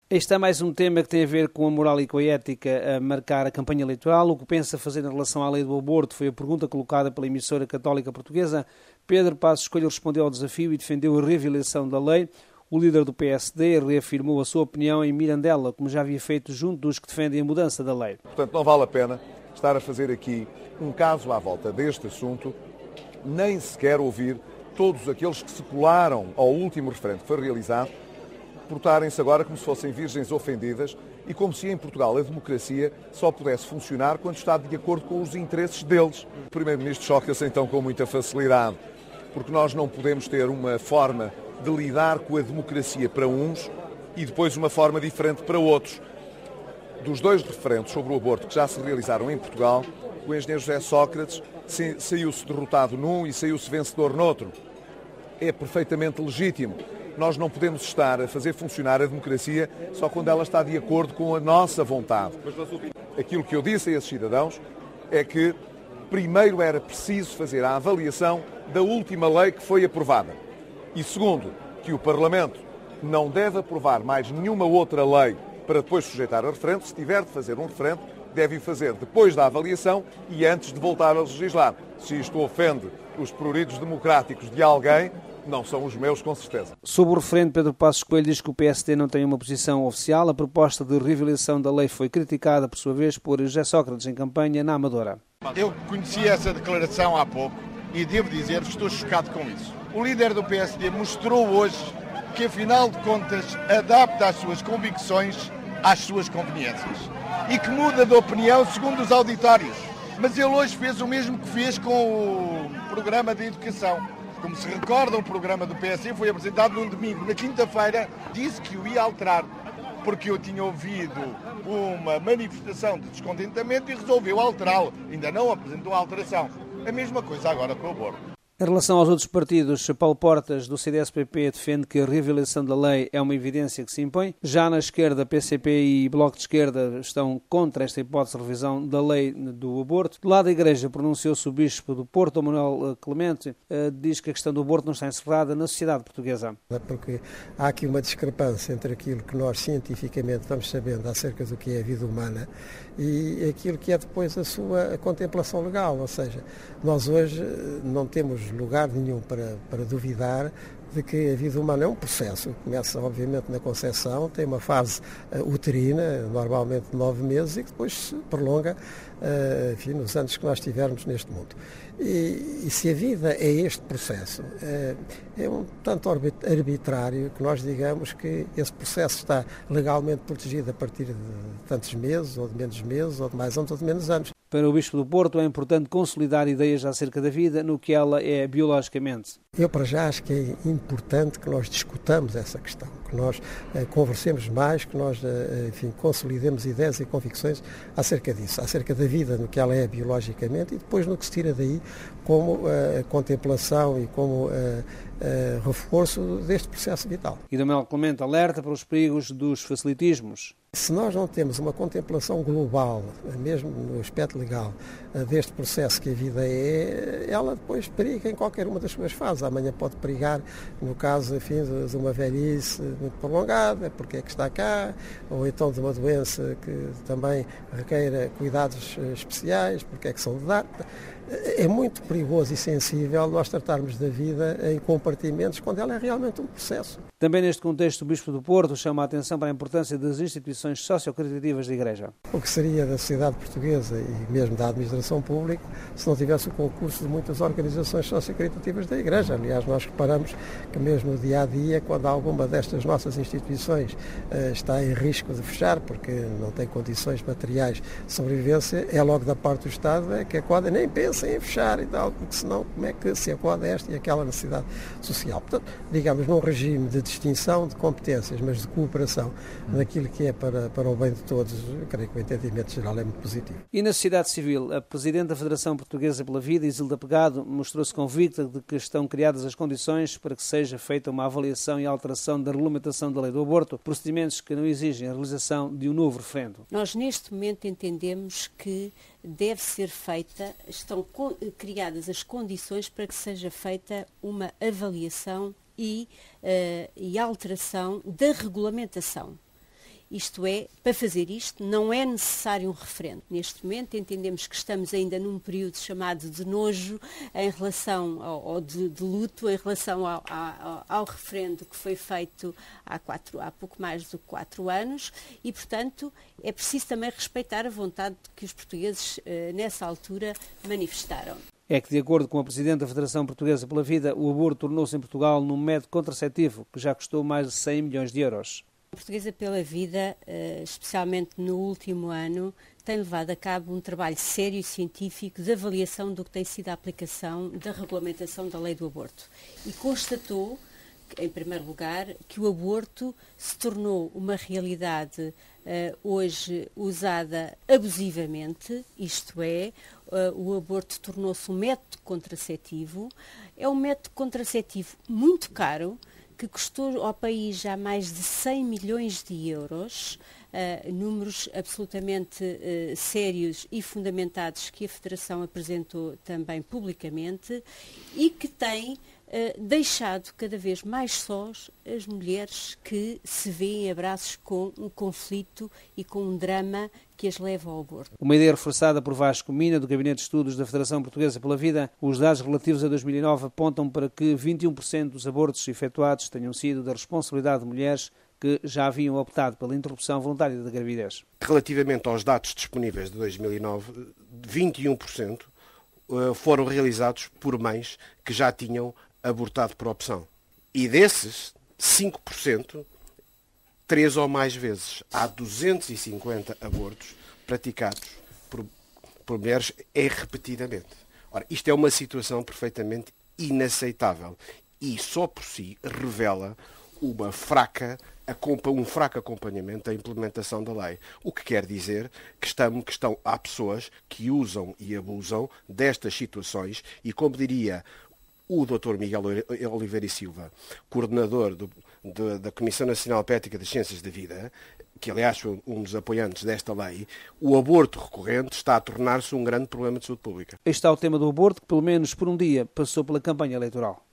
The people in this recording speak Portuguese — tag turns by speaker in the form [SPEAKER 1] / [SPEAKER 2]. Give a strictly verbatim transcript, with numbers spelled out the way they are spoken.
[SPEAKER 1] Este é mais um tema que tem a ver com a moral e com a ética a marcar a campanha eleitoral. O que pensa fazer em relação à lei do aborto foi a pergunta colocada pela emissora católica portuguesa. Pedro Passos Coelho respondeu ao desafio e defendeu a reavaliação da lei. O líder do P S D reafirmou a sua opinião em Mirandela, como já havia feito junto dos que defendem a mudança da lei.
[SPEAKER 2] Portanto, não vale a pena estar a fazer aqui um caso à volta deste assunto, nem sequer ouvir todos aqueles que se colaram ao último referendo que foi realizado, portarem-se agora como se fossem virgens ofendidas e como se em Portugal a democracia só pudesse funcionar quando está de acordo com os interesses deles. O Primeiro-Ministro choca-se então com muita facilidade, porque nós não podemos ter uma forma de lidar com a democracia para uns e depois uma forma diferente para outros. Dos dois referendos sobre o aborto que já se realizaram em Portugal, o engenheiro José Sócrates saiu-se derrotado num e saiu-se vencedor noutro. É perfeitamente legítimo. Nós não podemos estar a fazer funcionar a democracia só quando ela está de acordo com a nossa vontade. Aquilo que eu disse a esses cidadãos é que primeiro era preciso fazer a avaliação da última lei que foi aprovada. E segundo, que o Parlamento não deve aprovar mais nenhuma outra lei para depois sujeitar a referendo. Se tiver de fazer um referendo, deve fazer depois da avaliação e antes de voltar a legislar. Se isto ofende os pruridos democráticos de alguém, não são os meus, com certeza.
[SPEAKER 1] Sobre o referendo, Pedro Passos Coelho diz que o P S D não tem uma posição oficial. A proposta de reavaliação da lei foi criticada, por sua vez, por José Sócrates em campanha na Amadora.
[SPEAKER 3] Eu conheci essa declaração há pouco e devo dizer que estou chocado com isso. O líder do P S D mostrou hoje que, afinal de contas, adapta as suas convicções às suas conveniências e que muda de opinião segundo os auditórios. Mas ele hoje fez o mesmo que fez com o programa de educação. Como se recordam, o programa do P S D foi apresentado num domingo. Na quinta-feira disse que o ia alterar, porque eu tinha ouvido uma manifestação de descontentamento e resolveu alterá-lo. Ainda não apresentou a alteração. A mesma coisa agora com o aborto.
[SPEAKER 1] Em relação aos outros partidos, Paulo Portas, do C D S P P, defende que a reavaliação da lei é uma evidência que se impõe. Já na esquerda, P C P e Bloco de Esquerda estão contra esta hipótese de revisão da lei do aborto. Do lado da Igreja, pronunciou-se o Bispo do Porto, Manuel Clemente, diz que a questão do aborto não está encerrada na sociedade portuguesa.
[SPEAKER 4] Porque há aqui uma discrepância entre aquilo que nós cientificamente vamos sabendo acerca do que é a vida humana e aquilo que é depois a sua contemplação legal. Ou seja, nós hoje não temos lugar nenhum para, para duvidar de que a vida humana é um processo. Começa, obviamente, na concepção, tem uma fase uh, uterina, normalmente de nove meses, e que depois se prolonga uh, enfim, nos anos que nós tivermos neste mundo. E, e se a vida é este processo, uh, é um tanto arbitrário que nós digamos que esse processo está legalmente protegido a partir de tantos meses, ou de menos meses, ou de mais anos, ou de menos anos.
[SPEAKER 1] Para o Bispo do Porto é importante consolidar ideias acerca da vida no que ela é biologicamente.
[SPEAKER 4] Eu, para já, acho que é importante que nós discutamos essa questão, que nós eh, conversemos mais, que nós, eh, enfim, consolidemos ideias e convicções acerca disso, acerca da vida no que ela é biologicamente e depois no que se tira daí como eh, contemplação e como eh, eh, reforço deste processo vital.
[SPEAKER 1] E Manuel Clemente alerta para os perigos dos facilitismos.
[SPEAKER 4] Se nós não temos uma contemplação global, mesmo no aspecto legal, deste processo que a vida é, ela depois periga em qualquer uma das suas fases. Amanhã pode perigar, no caso, enfim, de uma velhice muito prolongada, porque é que está cá, ou então de uma doença que também requeira cuidados especiais, porque é que são de dar. É muito perigoso e sensível nós tratarmos da vida em compartimentos quando ela é realmente um processo.
[SPEAKER 1] Também neste contexto, o Bispo do Porto chama a atenção para a importância das instituições sociocaritativas da Igreja.
[SPEAKER 4] O que seria da sociedade portuguesa e mesmo da administração pública se não tivesse o concurso de muitas organizações sociocaritativas da Igreja? Aliás, nós reparamos que mesmo no dia-a-dia, quando alguma destas nossas instituições uh, está em risco de fechar, porque não tem condições materiais de sobrevivência, é logo da parte do Estado é que a CODA nem pensa em fechar e tal, porque senão como é que se acode esta e aquela necessidade social? Portanto, digamos, num regime de distinção de competências, mas de cooperação hum. naquilo que é para, para o bem de todos, eu creio que o entendimento geral é muito positivo.
[SPEAKER 1] E na sociedade civil, a Presidente da Federação Portuguesa pela Vida, Isilda Pegado, mostrou-se convicta de que estão criadas as condições para que seja feita uma avaliação e alteração da regulamentação da lei do aborto, procedimentos que não exigem a realização de um novo referendo.
[SPEAKER 5] Nós, neste momento, entendemos que deve ser feita, estão criadas as condições para que seja feita uma avaliação e, uh, e alteração da regulamentação. Isto é, para fazer isto não é necessário um referendo. Neste momento entendemos que estamos ainda num período chamado de nojo em relação ao, ou de, de luto em relação ao, ao, ao referendo que foi feito há, quatro, há pouco mais do que quatro anos e, portanto, é preciso também respeitar a vontade que os portugueses eh, nessa altura manifestaram.
[SPEAKER 1] É que, de acordo com a Presidente da Federação Portuguesa pela Vida, o aborto tornou-se em Portugal num método contraceptivo que já custou mais de cem milhões de euros.
[SPEAKER 5] A Portuguesa pela Vida, especialmente no último ano, tem levado a cabo um trabalho sério e científico de avaliação do que tem sido a aplicação da regulamentação da lei do aborto. E constatou, em primeiro lugar, que o aborto se tornou uma realidade uh, hoje usada abusivamente, isto é, uh, o aborto tornou-se um método contraceptivo. É um método contraceptivo muito caro, que custou ao país já mais de cem milhões de euros, uh, números absolutamente uh, sérios e fundamentados que a Federação apresentou também publicamente e que tem uh, deixado cada vez mais sós as mulheres que se veem em abraços com um conflito e com um drama que as leva ao aborto.
[SPEAKER 1] Uma ideia reforçada por Vasco Mina, do Gabinete de Estudos da Federação Portuguesa pela Vida, os dados relativos a dois mil e nove apontam para que vinte e um por cento dos abortos efetuados tenham sido da responsabilidade de mulheres que já haviam optado pela interrupção voluntária da gravidez.
[SPEAKER 6] Relativamente aos dados disponíveis de dois mil e nove, vinte e um por cento foram realizados por mães que já tinham abortado por opção. E desses, cinco por cento três ou mais vezes. Há duzentos e cinquenta abortos praticados por, por mulheres é repetidamente. Ora, isto é uma situação perfeitamente inaceitável e só por si revela uma fraca, um fraco acompanhamento da implementação da lei. O que quer dizer que, estão, que estão, há pessoas que usam e abusam destas situações e, como diria o doutor Miguel Oliveira e Silva, coordenador do, de, da Comissão Nacional para a Ética das Ciências da Vida, que aliás foi um dos apoiantes desta lei, o aborto recorrente está a tornar-se um grande problema de saúde pública.
[SPEAKER 1] Este é o tema do aborto que, pelo menos por um dia, passou pela campanha eleitoral.